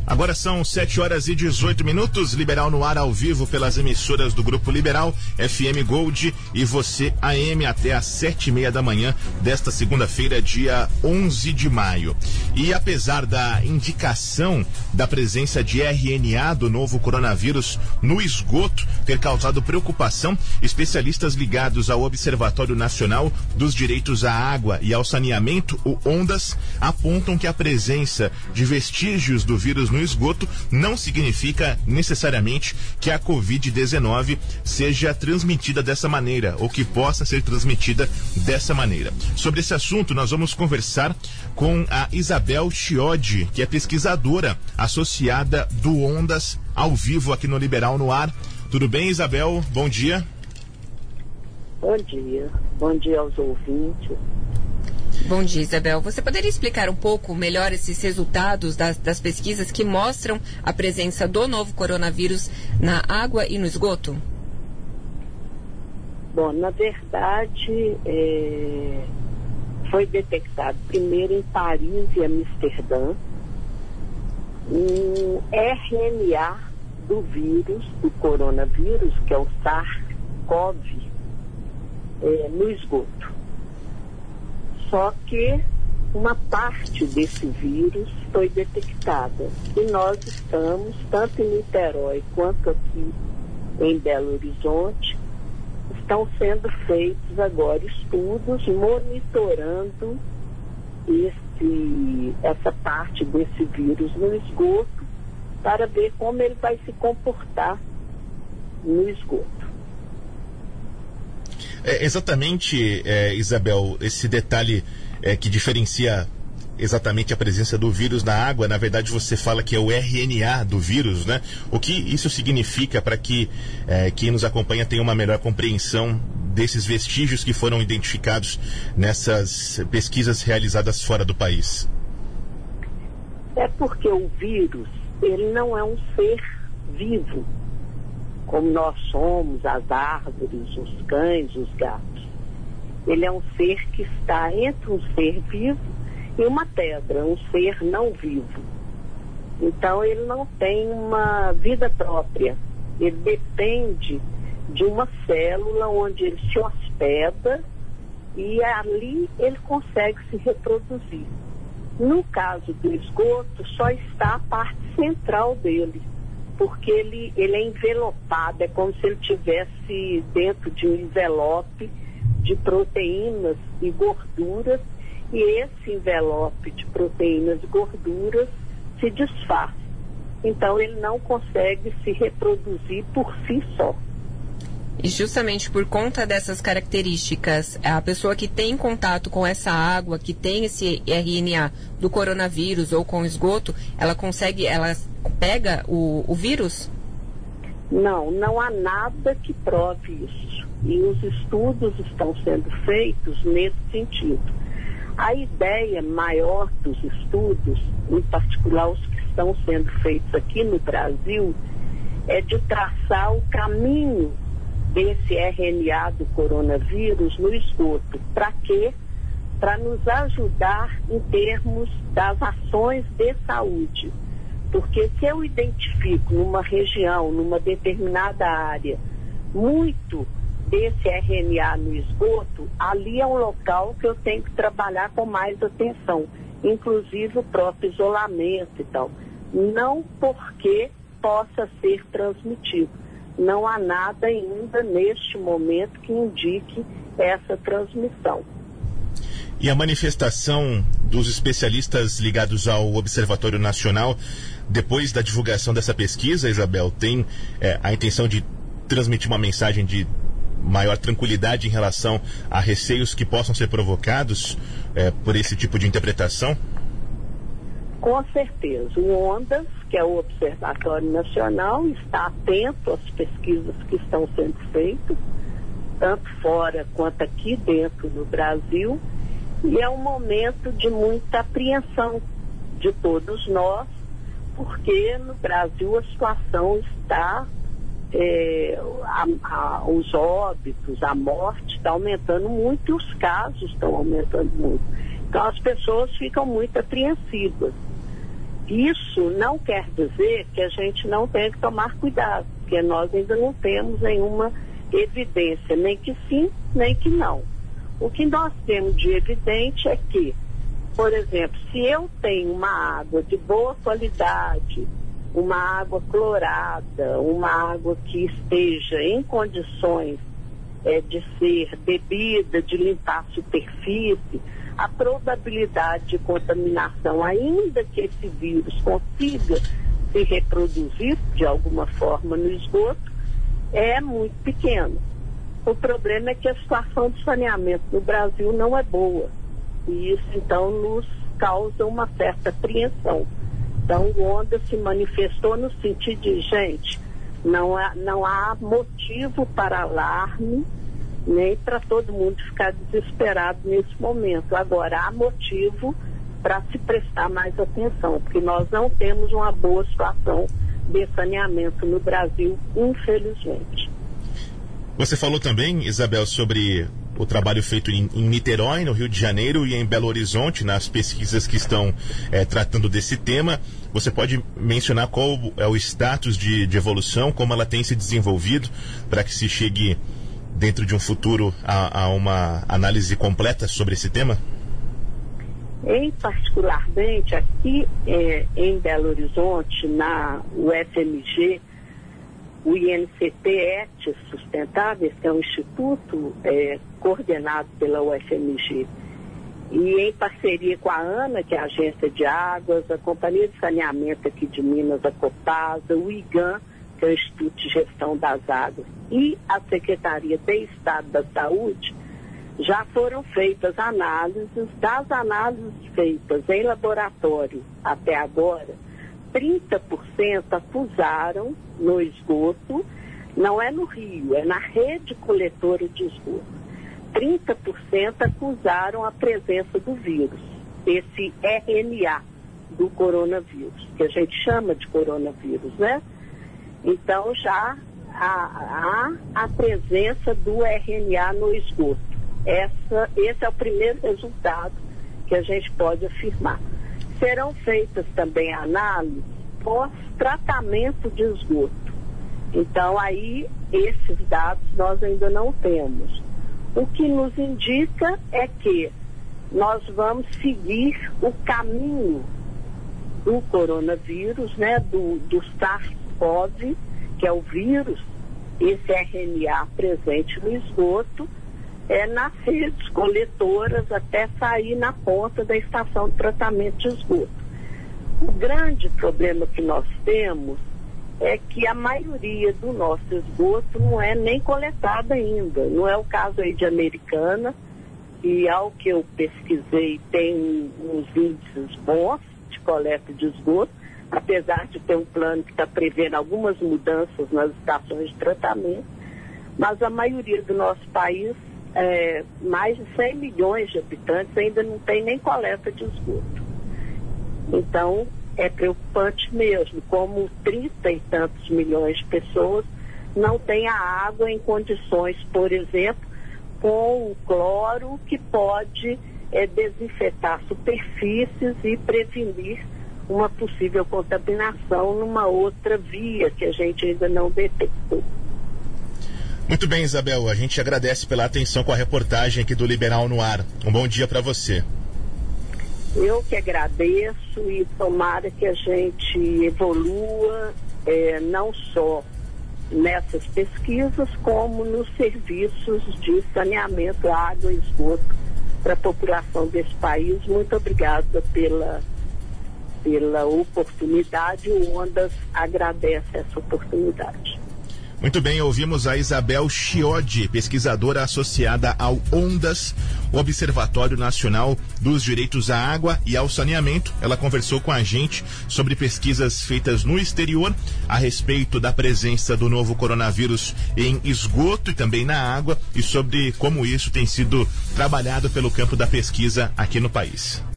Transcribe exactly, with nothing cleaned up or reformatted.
Agora são sete horas e dezoito minutos, Liberal no ar ao vivo pelas emissoras do Grupo Liberal, F M Gold e Você A M até às sete e meia da manhã desta segunda-feira, dia onze de maio. E apesar da indicação da presença de R N A do novo coronavírus no esgoto ter causado preocupação, especialistas ligados ao Observatório Nacional dos Direitos à Água e ao Saneamento, o ONDAS, apontam que a presença de vestígios do vírus no esgoto não significa necessariamente que a covid dezenove seja transmitida dessa maneira ou que possa ser transmitida dessa maneira. Sobre esse assunto, nós vamos conversar com a Isabel Chiodi, que é pesquisadora associada do ONDAS, ao vivo aqui no Liberal no Ar. Tudo bem, Isabel? Bom dia. Bom dia. Bom dia aos ouvintes. Bom dia, Isabel. Você poderia explicar um pouco melhor esses resultados das, das pesquisas que mostram a presença do novo coronavírus na água e no esgoto? Bom, na verdade, é, foi detectado primeiro em Paris e Amsterdã um R N A do vírus, do coronavírus, que é o SARS-CoV, é, no esgoto. Só que uma parte desse vírus foi detectada. E nós estamos, tanto em Niterói quanto aqui em Belo Horizonte, estão sendo feitos agora estudos monitorando esse, essa parte desse vírus no esgoto para ver como ele vai se comportar no esgoto. É, exatamente, é, Isabel, esse detalhe é, que diferencia exatamente a presença do vírus na água, na verdade você fala que é o R N A do vírus, né? O que isso significa para que é, quem nos acompanha tenha uma melhor compreensão desses vestígios que foram identificados nessas pesquisas realizadas fora do país? É porque o vírus, ele não é um ser vivo, como nós somos, as árvores, os cães, os gatos. Ele é um ser que está entre um ser vivo e uma pedra, um ser não vivo. Então ele não tem uma vida própria. Ele depende de uma célula onde ele se hospeda e ali ele consegue se reproduzir. No caso do esgoto, só está a parte central dele, porque ele, ele é envelopado, é como se ele estivesse dentro de um envelope de proteínas e gorduras, e esse envelope de proteínas e gorduras se desfaz. Então ele não consegue se reproduzir por si só. E justamente por conta dessas características, a pessoa que tem contato com essa água, que tem esse R N A do coronavírus ou com esgoto, ela consegue, ela pega o, o vírus? Não, não há nada que prove isso. E os estudos estão sendo feitos nesse sentido. A ideia maior dos estudos, em particular os que estão sendo feitos aqui no Brasil, é de traçar o caminho desse R N A do coronavírus no esgoto. Para quê? Para nos ajudar em termos das ações de saúde. Porque se eu identifico numa região, numa determinada área, muito desse R N A no esgoto, ali é um local que eu tenho que trabalhar com mais atenção, inclusive o próprio isolamento e tal. Não porque possa ser transmitido. Não há nada ainda neste momento que indique essa transmissão. E a manifestação dos especialistas ligados ao Observatório Nacional, depois da divulgação dessa pesquisa, Isabel, tem é, a intenção de transmitir uma mensagem de maior tranquilidade em relação a receios que possam ser provocados é, por esse tipo de interpretação? Com certeza. O ONDAS, que é o Observatório Nacional, está atento às pesquisas que estão sendo feitas, tanto fora quanto aqui dentro do Brasil, e é um momento de muita apreensão de todos nós, porque no Brasil a situação está, é, a, a, os óbitos, a morte está aumentando muito e os casos estão aumentando muito. Então as pessoas ficam muito apreensivas. Isso não quer dizer que a gente não tenha que tomar cuidado, porque nós ainda não temos nenhuma evidência, nem que sim, nem que não. O que nós temos de evidente é que, por exemplo, se eu tenho uma água de boa qualidade, uma água clorada, uma água que esteja em condições é, de ser bebida, de limpar a superfície, a probabilidade de contaminação, ainda que esse vírus consiga se reproduzir de alguma forma no esgoto, é muito pequeno. O problema é que a situação de saneamento no Brasil não é boa. E isso, então, nos causa uma certa apreensão. Então, o Onda se manifestou no sentido de, gente, não há, não há motivo para alarme, nem para todo mundo ficar desesperado nesse momento. Agora, há motivo para se prestar mais atenção, porque nós não temos uma boa situação de saneamento no Brasil, infelizmente. Você falou também, Isabel, sobre o trabalho feito em, em Niterói, no Rio de Janeiro, e em Belo Horizonte, nas pesquisas que estão é, tratando desse tema. Você pode mencionar qual é o status de, de evolução, como ela tem se desenvolvido, para que se chegue, dentro de um futuro, a, a uma análise completa sobre esse tema? Em particularmente, aqui é, em Belo Horizonte, na U F M G, o I N C T E T Sustentáveis, que é um instituto é, coordenado pela U F M G, e em parceria com a ANA, que é a Agência de Águas, a Companhia de Saneamento aqui de Minas, a Copasa, o IGAM, que é o Instituto de Gestão das Águas, e a Secretaria de Estado da Saúde, já foram feitas análises. Das análises feitas em laboratório até agora, trinta por cento acusaram no esgoto, não é no rio, é na rede coletora de esgoto. trinta por cento acusaram a presença do vírus, esse R N A do coronavírus, que a gente chama de coronavírus, né? Então já há, há a presença do R N A no esgoto. Essa, esse é o primeiro resultado que a gente pode afirmar. Serão feitas também análises pós-tratamento de esgoto. Então, aí, esses dados nós ainda não temos. O que nos indica é que nós vamos seguir o caminho do coronavírus, né, do, do SARS-CoV, que é o vírus, esse R N A presente no esgoto, é nas redes coletoras até sair na ponta da estação de tratamento de esgoto. O grande problema que nós temos é que a maioria do nosso esgoto não é nem coletado ainda. Não é o caso aí de Americana, e ao que eu pesquisei tem uns índices bons de coleta de esgoto, apesar de ter um plano que está prevendo algumas mudanças nas estações de tratamento, mas a maioria do nosso país, É, mais de cem milhões de habitantes, ainda não tem nem coleta de esgoto. Então, é preocupante mesmo, como trinta e tantos milhões de pessoas não têm a água em condições, por exemplo, com o cloro, que pode é, desinfetar superfícies e prevenir uma possível contaminação numa outra via que a gente ainda não detectou. Muito bem, Isabel, a gente agradece pela atenção com a reportagem aqui do Liberal no Ar. Um bom dia para você. Eu que agradeço, e tomara que a gente evolua é, não só nessas pesquisas, como nos serviços de saneamento, água e esgoto para a população desse país. Muito obrigada pela, pela oportunidade. O Ondas agradece essa oportunidade. Muito bem, ouvimos a Isabel Chiodi, pesquisadora associada ao ONDAS, o Observatório Nacional dos Direitos à Água e ao Saneamento. Ela conversou com a gente sobre pesquisas feitas no exterior a respeito da presença do novo coronavírus em esgoto e também na água, e sobre como isso tem sido trabalhado pelo campo da pesquisa aqui no país.